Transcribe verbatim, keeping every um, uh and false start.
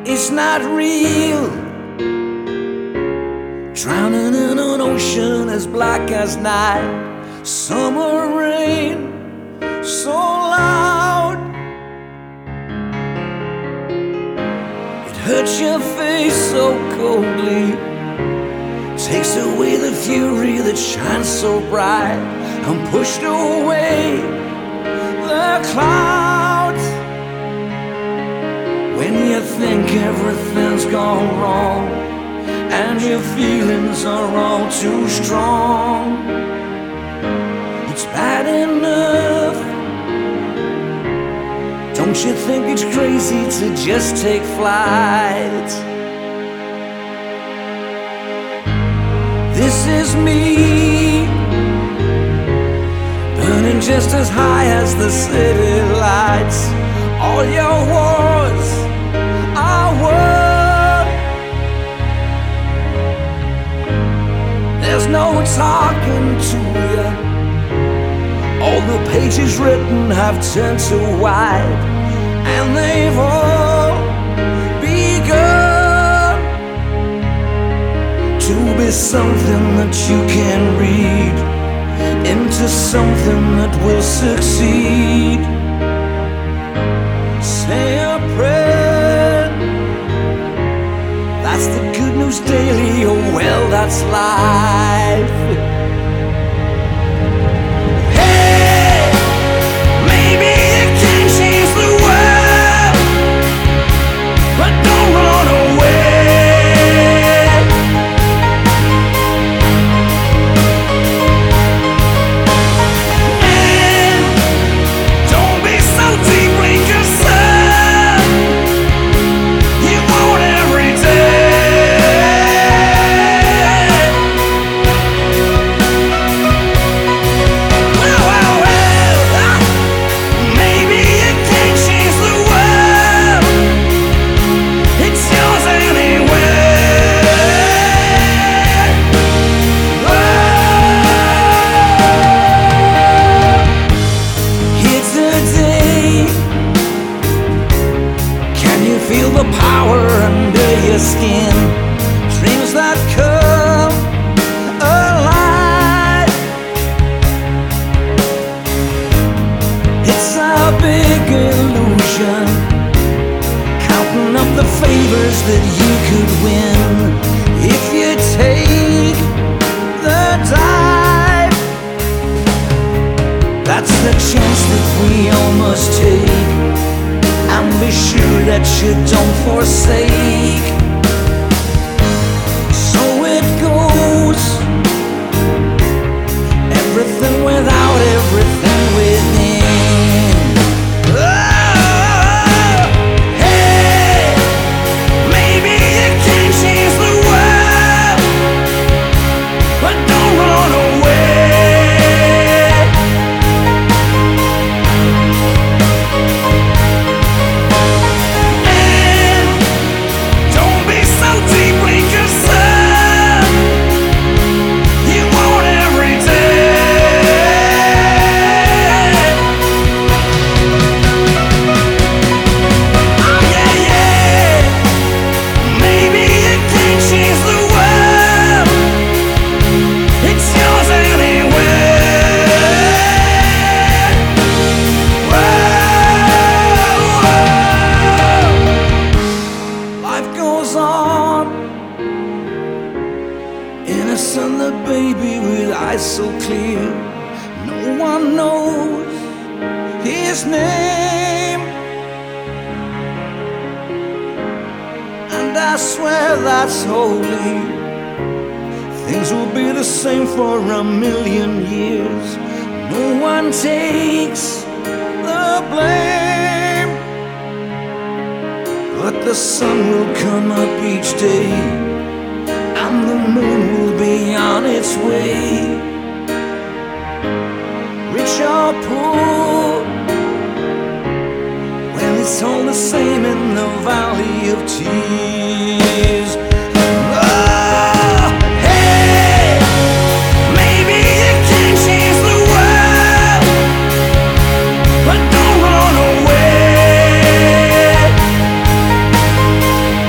It's not real. Drowning in an ocean as black as night. Summer rain so loud, it hurts your face so coldly, takes away the fury that shines so bright, and pushed away the clouds. When you think everything's gone wrong and your feelings are all too strong, it's bad enough. Don't you think it's crazy to just take flight? This is me, burning just as high as the city lights. All your wars are won. There's no talking to you. All the pages written have turned to white, and they've all begun to be something that you can read into something that will succeed. Say a prayer. That's the good news daily. Oh well, that's life. Feel the power under your skin, dreams that come alive. It's a big illusion, counting up the favors that you could win if you take the dive. That's the chance that we all must take, and be sure that you don't forsake. So it goes, everything without everything within. Oh, hey, maybe you can't change the world, but don't run away. Innocent, the baby with eyes so clear, no one knows his name, and I swear that's holy. Things will be the same for a million years. No one takes the blame, but the sun will come up each day, and the moon will be on its way. Rich or poor, well, it's all the same in the valley of tears. Oh, hey, maybe you can't change the world, but don't run away.